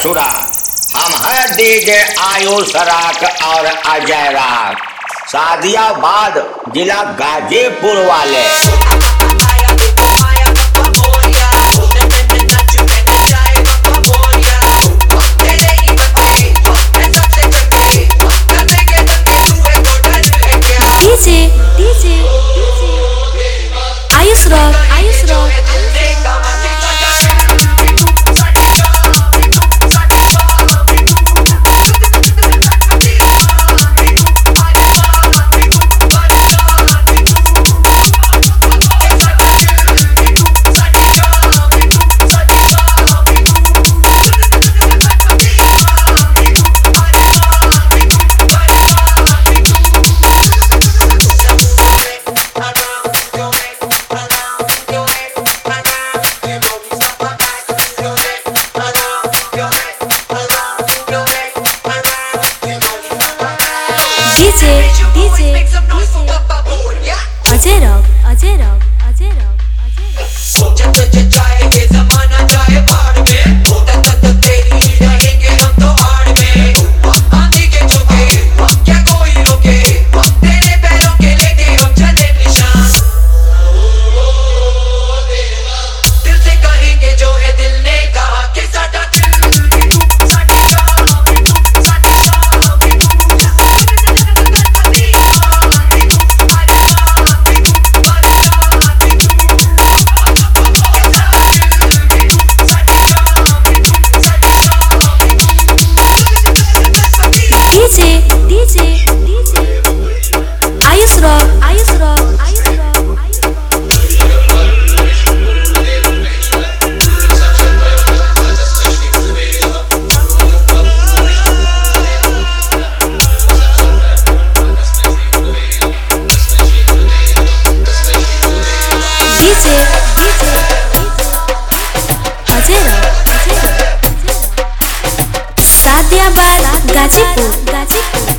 मशहूरा। हम हैं डीजे आयुष राग और अजय राग, सादियाबाद जिला गाजीपुर वाले। डीजे आयुष राग अजय राग जब तक जाए ये ज़माना जाए बाढ़ में, तब तक तेरी रहेंगे हम तो आड़ में। आंधी के झोंके क्या कोई रोके, तेरे पैरों के लेके हम चले निशान। दिल से कहेंगे जो है दिल ने कहा कि साडा दिल साडी जान साडी डीजे आयुष राग सादियाबाद गाजीपुर।